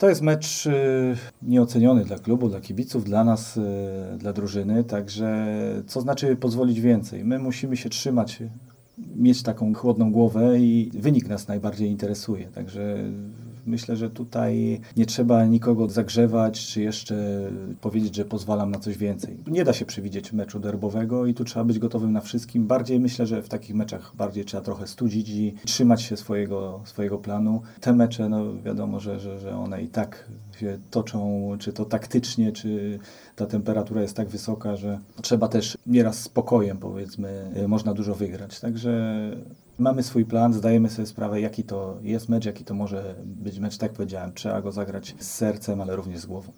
To jest mecz nieoceniony dla klubu, dla kibiców, dla nas, dla drużyny, także co znaczy pozwolić więcej? My musimy się trzymać, mieć taką chłodną głowę i wynik nas najbardziej interesuje, także myślę, że tutaj nie trzeba nikogo zagrzewać, czy jeszcze powiedzieć, że pozwalam na coś więcej. Nie da się przewidzieć meczu derbowego i tu trzeba być gotowym na wszystkim. Bardziej myślę, że w takich meczach bardziej trzeba trochę studzić i trzymać się swojego planu. Te mecze, no wiadomo, że one i tak się toczą, czy to taktycznie, czy ta temperatura jest tak wysoka, że trzeba też nieraz spokojem, powiedzmy, można dużo wygrać. Także mamy swój plan, zdajemy sobie sprawę, jaki to jest mecz, jaki to może być mecz, tak jak powiedziałem, trzeba go zagrać z sercem, ale również z głową.